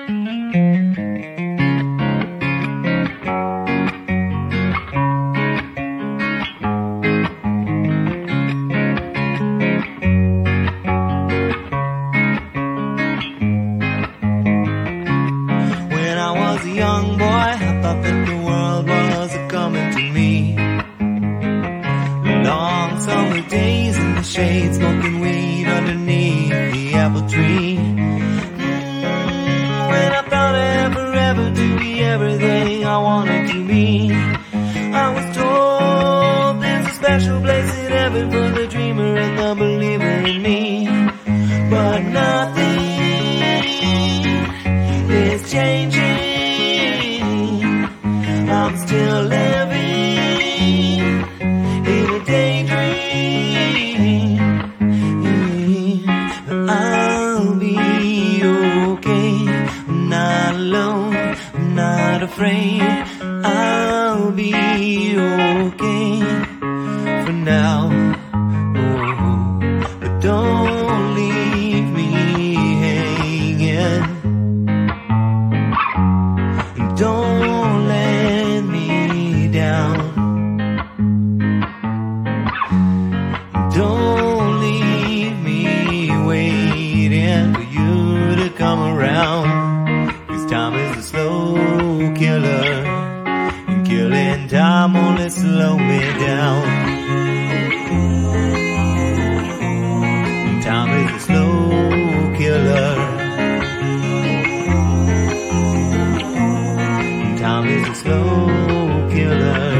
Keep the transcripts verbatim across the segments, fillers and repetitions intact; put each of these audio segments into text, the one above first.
Young boy, I thought that the world was a-coming to me. Long summer days in the shade, smoking weed underneath the apple tree. Mm, when I thought I'd forever to be everything I wanted to be, I was told there's a special place in heaven for the dreamer and the believer in me. But nothing is changing. I'm still living in a daydream. I'll be okay. I'm not alone, I'm not afraid. I'll be okay for now. Oh, but don't leave me hanging. Don't let me down. Don't leave me waiting for you to come around. 'Cause time is a slow killer, and killing time only slow me down. Time is a slow killer. Time is a slow killer.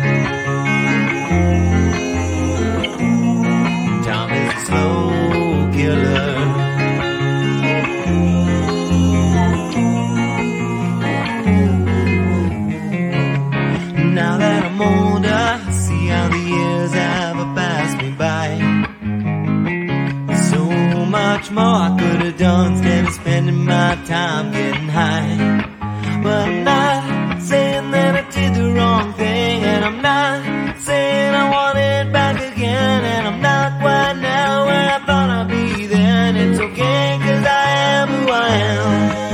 Time is a slow killer. Now that I'm older, I see how the years have passed me by. So much more I could have done instead of spending my time getting high. But I'm not saying that I did the wrong thing, and I'm not saying I want it back again, and I'm not quite now where I thought I'd be then. It's okay, 'cause I am who I am.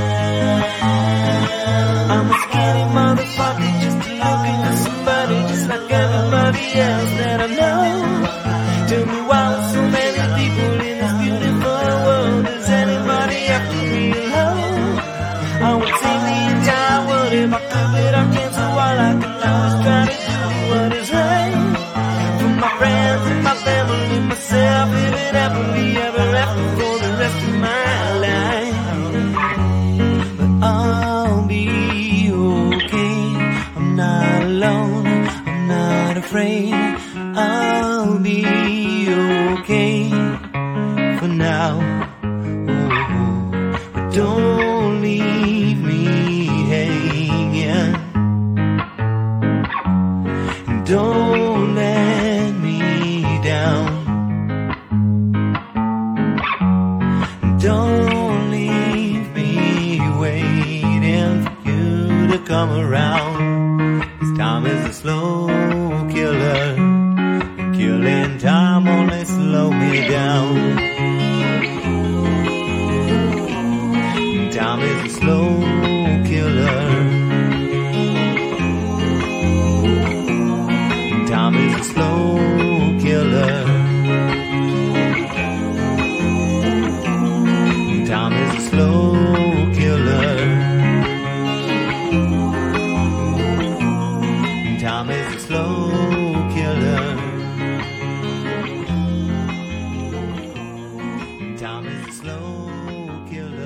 I'm a skinny motherfucker just looking for somebody just like everybody else that I know. Tell me why with so many people in this beautiful world does anybody have to be alone? I would save the entire world if I could, but I can't, so all I can do is try to do what is right for my friends and my family, myself, living happily ever after for the rest of my life. But I'll be okay. I'm not alone, I'm not afraid. I'll be okay for now. Oh, but don't leave me hanging. Don't let me down. Don't leave me waiting for you to come around. 'Cause time is a slow killer, and killing time only slow me down. Time is a slow killer. Time is a slow killer. Time is a slow killer. Time is a slow killer. Time is a slow killer.